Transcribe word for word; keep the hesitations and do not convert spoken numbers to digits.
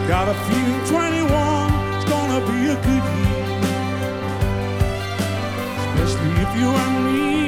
Got a feeling twenty-one's gonna be a good year, especially if you and me